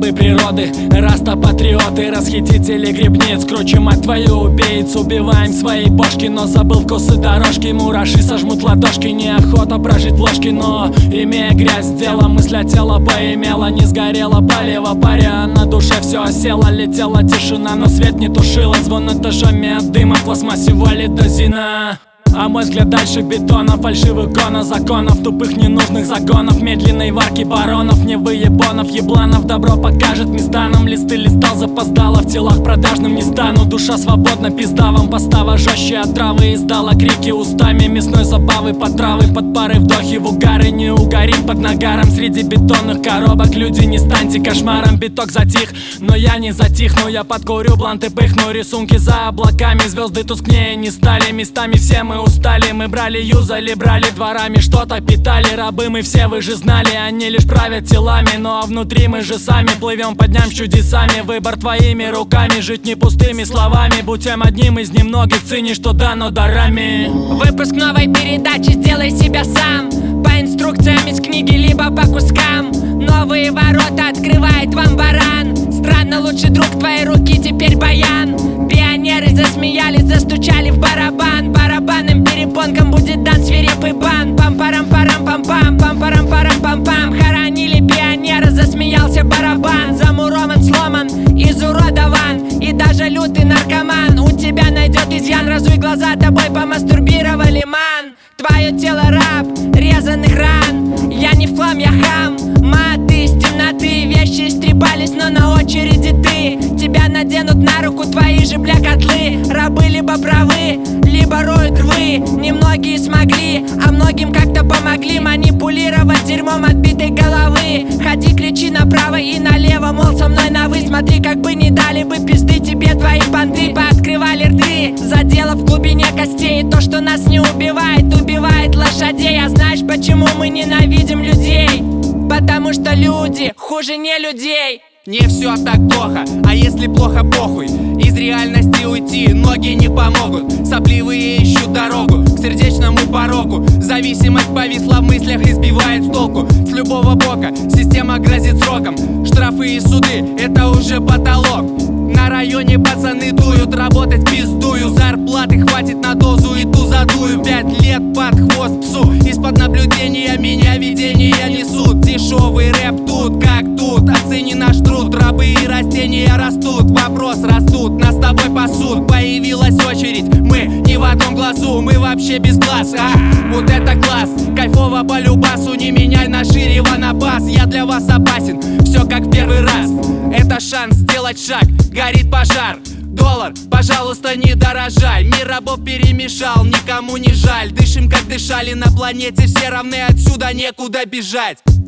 главы природы. Раста-патриоты, расхитители грибниц. Круче, мать твою, убийц. Убиваем свои бошки, но забыл вкусы дорожки. Мураши сожмут ладошки, неохота прожить в ложке. Но, имея грязь, дело, мысль от тела поимела. Не сгорела палево, паря, на душе все осело. Летела тишина, но свет не тушила. Звон этажами от дыма, в пластмассе валит дозина. А мой взгляд дальше бетона, фальшивых гона, законов, тупых ненужных загонов, медленной варки баронов, не выебонов, ебланов. Добро покажет места нам, листы листал, запоздало, в телах продажным не стану. Душа свободна, пизда вам постава, жестче от травы. Издала крики устами мясной забавы, под травы, под пары, вдохи в угары. Не угорим под нагаром среди бетонных коробок. Люди, не станьте кошмаром, биток затих, но я не затихну. Я подкурю, бланты пыхну, рисунки за облаками. Звезды тускнее не стали, местами все мы устали. Мы брали, юзали, брали дворами, что-то питали. Рабы мы все, вы же знали, они лишь правят телами. Но внутри мы же сами плывем по дням с чудесами. Выбор твоими руками, жить не пустыми словами. Будь тем одним из немногих, цени, что дано дарами. Выпуск новой передачи «Сделай себя сам». По инструкциям из книги, либо по кускам. Новые ворота открывает вам баран. Странно, лучший друг твоей руки теперь баян. Пионеры засмеялись, застучали в барабан. Барабанным перепонкам будет дан свирепый бан. Пам-парам-парам-пам-пам, пам-парам-парам-пам-пам. Хоронили пионера, засмеялся барабан. Замурован, сломан, изуродован. И даже лютый наркоман у тебя найдет изъян. Разуй глаза, тобой помастурбировали, ман. Твое тело раб резаных ран. Я не в хлам, я хам. Маты из темноты, вещи истребались, но на очереди ты. Тебя наденут на руку твои же, бля, котлы. Рабы либо правы, либо роют рвы. Немногие смогли, а многим как-то помогли манипулировать дерьмом отбитой головы. Ходи, кричи направо и налево, мол, со мной на вы. Смотри, как бы не дали бы пизды тебе твои понты. Пооткрывали рты, задело в глубине костей. То, что нас не убивает, убивает лошадей. А знаешь, почему мы ненавидим людей? Потому что люди хуже не людей. Не все так плохо, а если плохо, похуй. Из реальности уйти ноги не помогут. Сопливые ищут дорогу к сердечному порогу. Зависимость повисла в мыслях и сбивает с толку. С любого бока система грозит сроком. Штрафы и суды — это уже потолок. На районе пацаны дуют, работать пиздую. Зарплаты хватит на дозу и ту задую. 5 лет под хвост псу. Из-под наблюдения меня видения несут. Дешевый рэп тут, как тут. Оцени наш труд, рабы и растения растут. Вопрос растут, нас с тобой пасут. Появилась очередь, мы не в одном глазу. Мы вообще без глаз, вот это класс. Кайфово по любасу, не меняй на шире на бас. Я для вас опасен, все как в первый раз. Это шанс сделать шаг, горит пожар. Доллар, пожалуйста, не дорожай. Мир рабов перемешал, никому не жаль. Дышим, как дышали на планете, все равны, отсюда некуда бежать.